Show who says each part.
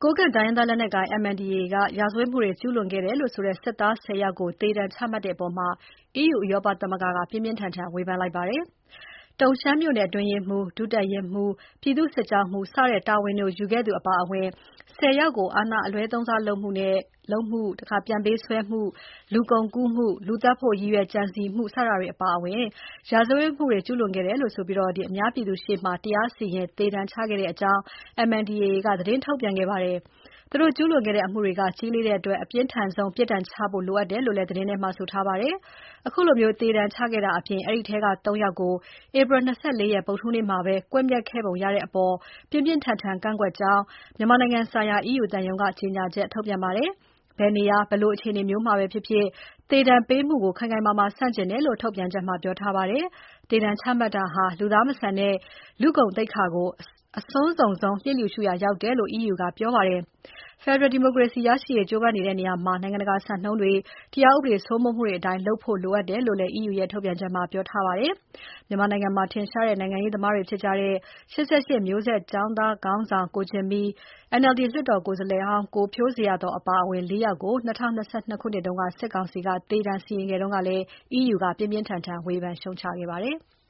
Speaker 1: ကိုးကန့်တိုင်းရင်းသားလက်နက်ကိုင် MNDAA က ရာဇဝတ်မှုတွေကျူးလွန်ခဲ့တယ်လို့ဆိုတဲ့ စစ်သား ၁၀ ယောက်ကို သေဒဏ်ချမှတ်တဲ့အပေါ် EU ဥရောပသမဂ္ဂက ပြင်းပြင်းထန်ထန် ဝေဖန်လိုက်ပါတယ်။ တုံရှမ်းမြို့နယ်အတွင်းရေးမှူး၊ ဒုတပ်ရင်းမှူး၊ ပြည်သူ့စစ်ကြောင်းမှူး စတဲ့တာဝန်တွေယူခဲ့သူအပါအဝင် ၁၀ ယောက်ကို အာဏာအလွဲသုံးစားလုပ်မှု၊ ပြန်ပေးဆွဲမှု၊ လူကုန်ကူးမှု၊ လူသတ်ဖို့ရည်ရွယ်ကြံစည်မှု စတာတွေအပါအဝင် ရာဇဝတ်မှုတွေကျူးလွန်ခဲ့တယ်လို့ဆိုပြီး အများပြည်သူရှေ့မှာ တရားစီရင် သေဒဏ်ချခဲ့တဲ့အကြောင်း MNDAA က သတင်းထုတ်ပြန်ခဲ့ပါတယ်။ သူတို့ကျူးလွန်ခဲ့တဲ့အမှုတွေက ကြီးလေးတဲ့အတွက် အပြင်းထန်ဆုံး ပြစ်ဒဏ်ချဖို့လိုအပ်တယ်လို့လည်း သတင်းထဲမှာ ဆိုထားပါတယ်။ အခုလို သေဒဏ်ချခဲ့တာအပြင် အဲဒီထဲက ၃ ယောက်ကို ဧပြီ ၂၄ ရက် ဗုဒ္ဓဟူးနေ့မှာပဲ ကွပ်မျက်ခဲ့ပုံရတဲ့အပေါ် ပြင်းပြင်းထန်ထန်ကန့်ကွက်ကြောင်း မြန်မာနိုင်ငံဆိုင်ရာ EU သံရုံးက ကြေညာချက်ထုတ်ပြန်ပါတယ်။ ဘယ်နေရာ ဘယ်လိုအခြေအနေမျိုးမှာပဲဖြစ်ဖြစ် သေဒဏ်ပေးမှုကို ခိုင်ခိုင်မာမာဆန့်ကျင်တယ်လို့ ထုတ်ပြန်ချက်မှာ ပြောထားပါတယ်။ သေဒဏ်ချမှတ်တာဟာ လူသားမဆန်တဲ့ လူ့ဂုဏ်သိက္ခာကို အဆုံးစွန်ဆုံး လျစ်လျူရှုရာရောက်တယ်လို့ EU ကပြောပါတယ်။ ဖက်ဒရယ်ဒီမိုကရေစီရရှိရေးကြိုးပမ်းနေတဲ့နေရာမှာ နိုင်ငံတကာစံနှုန်းတွေ၊ တရားဥပဒေစိုးမိုးမှုတွေအတိုင်း လုပ်ဖို့လိုအပ်တယ်လို့လည်း EU ရဲ့ ထုတ်ပြန်ချက်မှာ ပြောထားပါတယ်။ မြန်မာနိုင်ငံမှာ ထင်ရှားတဲ့နိုင်ငံရေးသမားတွေဖြစ်ကြတဲ့ ၈၈ မျိုးဆက်ကျောင်းသားခေါင်းဆောင် ကိုဂျင်မီ၊ NLD လွှတ်တော်ကိုယ်စားလှယ်ဟောင်း ကိုဖြိုးဇေယျာသော်အပါအဝင် ၄ ယောက်ကို ၂၀၂၂ ခုနှစ်တုန်းက စစ်ကောင်စီက သေဒဏ်စီရင်ခဲ့တုန်းကလည်း EU ကပြင်းပြင်းထန်ထန် ဝေဖန်ရှုတ်ချခဲ့ပါတယ်။